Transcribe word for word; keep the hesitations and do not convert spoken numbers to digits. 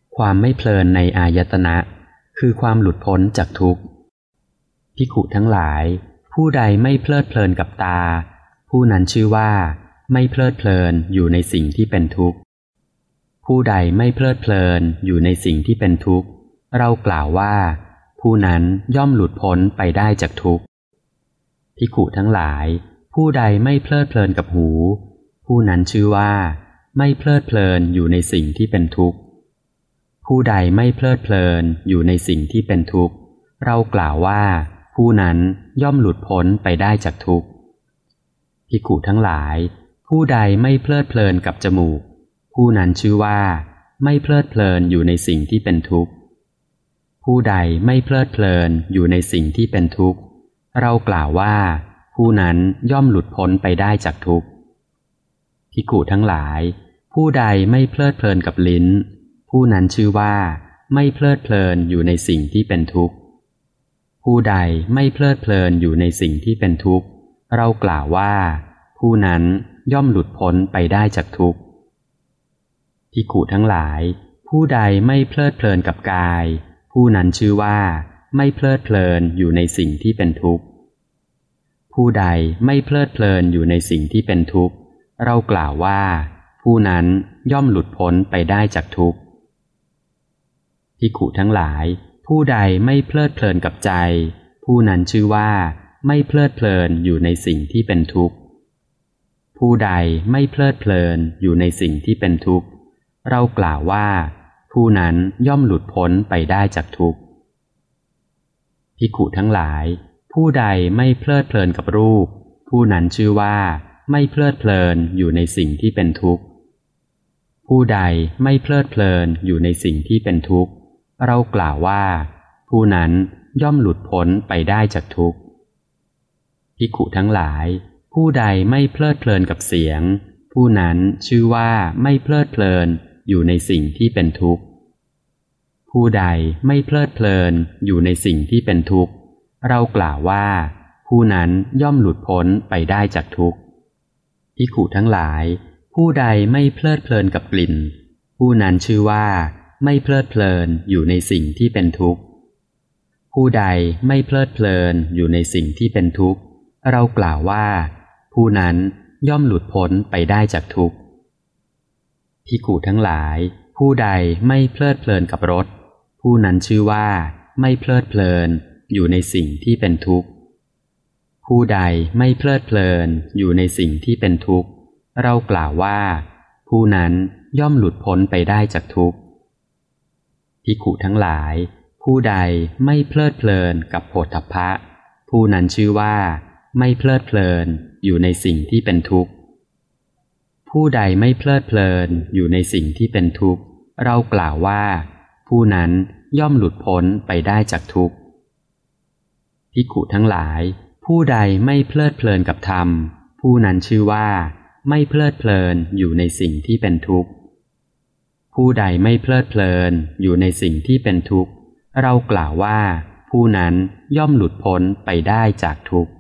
ความไม่เพลินในอายตนะคือความหลุดพ้นจากทุกข์ภิกขุทั้งหลายผู้ใดไม่เพลิดเพลินกับตาผู้นั้นชื่อว่าไม่เพลิดเพลินอยู่ในสิ่งที่เป็นทุกข์ผู้ใดไม่เพลิดเพลินอยู่ในสิ่งที่เป็นทุกข์เรากล่าวว่าผู้นั้นย่อมหลุดพ้นไปได้จากทุกข์ภิกขุทั้งหลายผู้ใดไม่เพลิดเพลินกับหูผู้นั้นชื่อว่าไม่เพลิดเพลินอยู่ในสิ่งที่เป็นทุกข์ผู้ใดไม่เพลิดเพลินอยู่ในสิ่งที่เป็นทุกข์เรากล่าวว่าผู้นั้นย่อมหลุดพ้นไปได้จากทุกข์ภิกขุทั้งหลายผู้ใดไม่เพลิดเพลินกับจมูกผู้นั้นชื่อว่าไม่เพลิดเพลินอยู่ในสิ่งที่เป็นทุกข์ผู้ใดไม่เพลิดเพลินอยู่ในสิ่งที่เป็นทุกข์เรากล่าวว่าผู้นั้นย่อมหลุดพ้นไปได้จากทุกข์ภิกขุทั้งหลายผู้ใดไม่เพลิดเพลินกับลิ้นผู้นั้นชื่อว่าไม่เพลิดเพลินอยู่ในสิ่งที่เป็นทุกข์ผู้ใดไม่เพลิดเพลินอยู่ในสิ่งที่เป็นทุกข์เรากล่าวว่าผู้นั้นย่อมหลุดพ้นไปได้จากทุกข์ภิกขุทั้งหลายผู้ใดไม่เพลิดเพลินกับกายผู้นั้นชื่อว่าไม่เพลิดเพลินอยู่ในสิ่งที่เป็นทุกข์ผู้ใดไม่เพลิดเพลินอยู่ในสิ่งที่เป็นทุกข์เรากล่าวว่าผู้นั้นย่อมหลุดพ้นไปได้จากทุกข์ภิกขุทั้งหลายผู้ใดไม่เพลิดเพลินกับใจผู้นั้นชื่อว่าไม่เพลิดเพลินอยู่ในสิ่งที่เป็นทุกข์ผู้ใดไม่เพลิดเพลินอยู่ในสิ่งที่เป็นทุกข์เรากล่าวว่าผู้นั้นย่อมหลุดพ้นไปได้จากทุกข์ภิกขุทั้งหลายผู้ใดไม่เพลิดเพลินกับรูปผู้นั้นชื่อว่าไม่เพลิดเพลินอยู่ในสิ่งที่เป็นทุกข์ผู้ใดไม่เพลิดเพลินอยู่ในสิ่งที่เป็นทุกข์เรากล่าวว่าผู้นั้นย่อมหลุดพ้นไปได้จากทุกข์ภิกขุทั้งหลายผู้ใดไม่เพลิดเพลินกับเสียงผู้นั้นชื่อว่าไม่เพลิดเพลินอยู่ในสิ่งที่เป็นทุกข์ผู้ใดไม่เพลิดเพลินอยู่ในสิ่งที่เป็นทุกข์เรากล่าวว่าผู้นั้นย่อมหลุดพ้นไปได้จากทุกข์ภิกขุทั้งหลายผู้ใดไม่เพลิดเพลินกับกลิ่นผู้นั้นชื่อว่าไม่เพลิดเพลินอยู่ในสิ่งที่เป็นทุกข์ผู้ใดไม่เพลิดเพลินอยู่ในสิ่งที่เป็นทุกข์เรากล่าวว่าผู้นั้นย่อมหลุดพ้นไปได้จากทุกข์ภิกขุทั้งหลายผู้ใดไม่เพลิดเพลินกับรสผู้นั้นชื่อว่าไม่เพลิดเพลินอยู่ในสิ่งที่เป็นทุกข์ผู้ใดไม่เพลิดเพลินอยู่ในสิ่งที่เป็นทุกข์เรากล่าวว่าผู้นั้นย่อมหลุดพ้นไปได้จากทุกข์ภิกขุทั้งหลายผู้ใดไม่เพลิดเพลินกับโผฏฐัพพะผู้นั้นชื่อว่าไม่เพลิดเพลินอยู่ในสิ่งที่เป็นทุกข์ผู้ใดไม่เพลิดเพลินอยู่ในสิ่งที่เป็นทุกข์เรากล่าวว่าผู้นั้นย่อมหลุดพ้นไปได้จากทุกข์ภิกขุทั้งหลายผู้ใดไม่เพลิดเพลินกับธรรมผู้นั้นชื่อว่าไม่เพลิดเพลินอยู่ในสิ่งที่เป็นทุกข์ผู้ใดไม่เพลิดเพลินอยู่ในสิ่งที่เป็นทุกข์เรากล่าวว่าผู้นั้นย่อมหลุดพ้นไปได้จากทุกข์